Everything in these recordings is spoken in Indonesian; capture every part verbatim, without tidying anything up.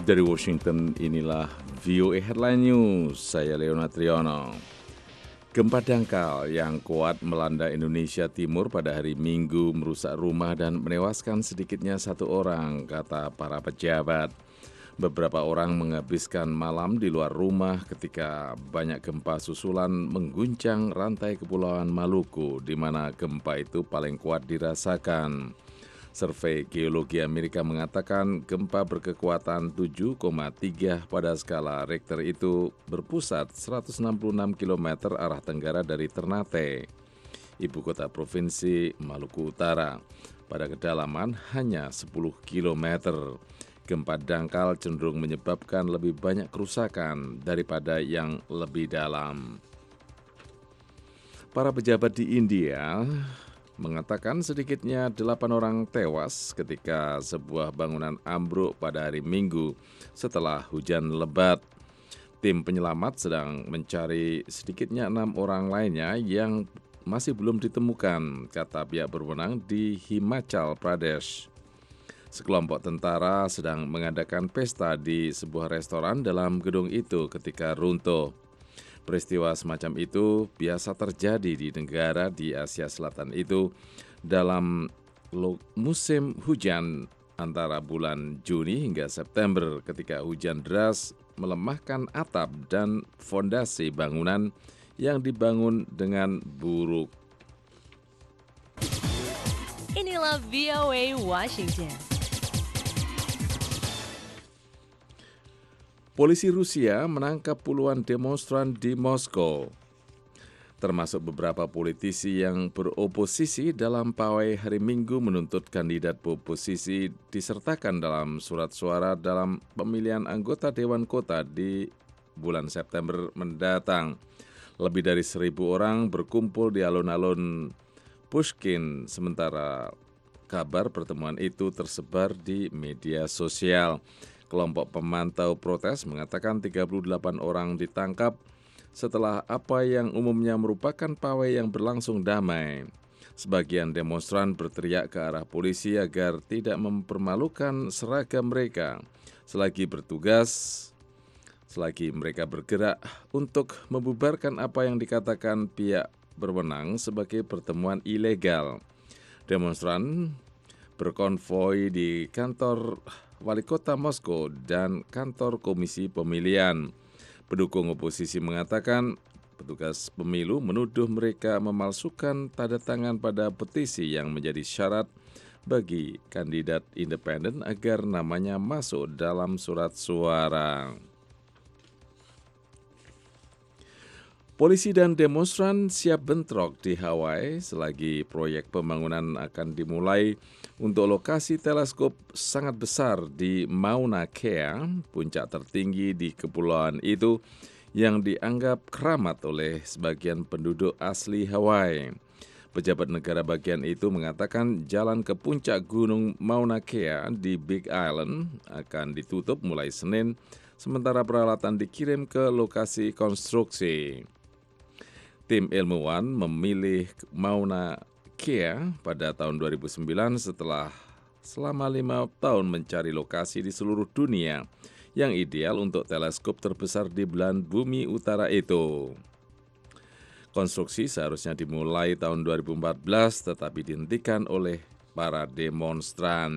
Dari Washington, inilah V O A Headline News, saya Leonard Triono. Gempa dangkal yang kuat melanda Indonesia Timur pada hari Minggu merusak rumah dan menewaskan sedikitnya satu orang, kata para pejabat. Beberapa orang menghabiskan malam di luar rumah ketika banyak gempa susulan mengguncang rantai Kepulauan Maluku, di mana gempa itu paling kuat dirasakan. Survei Geologi Amerika mengatakan gempa berkekuatan tujuh koma tiga pada skala Richter itu berpusat seratus enam puluh enam kilometer arah tenggara dari Ternate, ibu kota provinsi Maluku Utara, pada kedalaman hanya sepuluh kilometer. Gempa dangkal cenderung menyebabkan lebih banyak kerusakan daripada yang lebih dalam. Para pejabat di India mengatakan sedikitnya delapan orang tewas ketika sebuah bangunan ambruk pada hari Minggu setelah hujan lebat. Tim penyelamat sedang mencari sedikitnya enam orang lainnya yang masih belum ditemukan, kata pihak berwenang di Himachal Pradesh. Sekelompok tentara sedang mengadakan pesta di sebuah restoran dalam gedung itu ketika runtuh. Peristiwa semacam itu biasa terjadi di negara di Asia Selatan itu dalam musim hujan antara bulan Juni hingga September, ketika hujan deras melemahkan atap dan fondasi bangunan yang dibangun dengan buruk. Inilah V O A Washington. Polisi Rusia menangkap puluhan demonstran di Moskow, termasuk beberapa politisi yang beroposisi dalam pawai hari Minggu menuntut kandidat oposisi disertakan dalam surat suara dalam pemilihan anggota Dewan Kota di bulan September mendatang. Lebih dari seribu orang berkumpul di alun-alun Pushkin, sementara kabar pertemuan itu tersebar di media sosial. Kelompok pemantau protes mengatakan tiga puluh delapan orang ditangkap setelah apa yang umumnya merupakan pawai yang berlangsung damai. Sebagian demonstran berteriak ke arah polisi agar tidak mempermalukan seragam mereka selagi bertugas, selagi mereka bergerak untuk membubarkan apa yang dikatakan pihak berwenang sebagai pertemuan ilegal. Demonstran berkonvoi di kantor Wali Kota Moskow dan kantor Komisi Pemilihan. Pendukung oposisi mengatakan petugas pemilu menuduh mereka memalsukan tanda tangan pada petisi yang menjadi syarat bagi kandidat independen agar namanya masuk dalam surat suara. Polisi dan demonstran siap bentrok di Hawaii selagi proyek pembangunan akan dimulai untuk lokasi teleskop sangat besar di Mauna Kea, puncak tertinggi di kepulauan itu yang dianggap keramat oleh sebagian penduduk asli Hawaii. Pejabat negara bagian itu mengatakan jalan ke puncak gunung Mauna Kea di Big Island akan ditutup mulai Senin, sementara peralatan dikirim ke lokasi konstruksi. Tim ilmuwan memilih Mauna Kea pada tahun dua ribu sembilan setelah selama lima tahun mencari lokasi di seluruh dunia yang ideal untuk teleskop terbesar di belahan bumi utara itu. Konstruksi seharusnya dimulai tahun dua ribu empat belas tetapi dihentikan oleh para demonstran.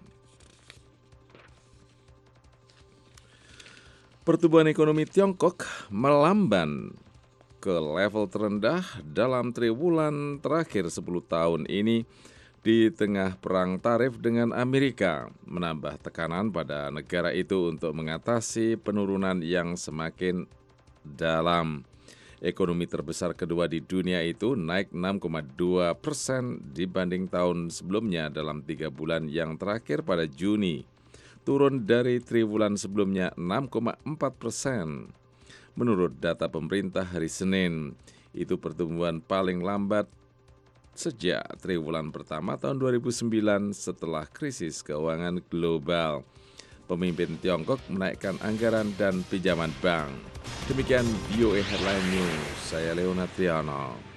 Pertumbuhan ekonomi Tiongkok melamban ke level terendah dalam triwulan terakhir sepuluh tahun ini di tengah perang tarif dengan Amerika, menambah tekanan pada negara itu untuk mengatasi penurunan yang semakin dalam. Ekonomi terbesar kedua di dunia itu naik enam koma dua persen dibanding tahun sebelumnya dalam tiga bulan yang terakhir pada Juni, turun dari triwulan sebelumnya enam koma empat persen. Menurut data pemerintah hari Senin, itu pertumbuhan paling lambat sejak triwulan pertama tahun dua ribu sembilan setelah krisis keuangan global. Pemimpin Tiongkok menaikkan anggaran dan pinjaman bank. Demikian V O A Headline News, saya Leonard Triono.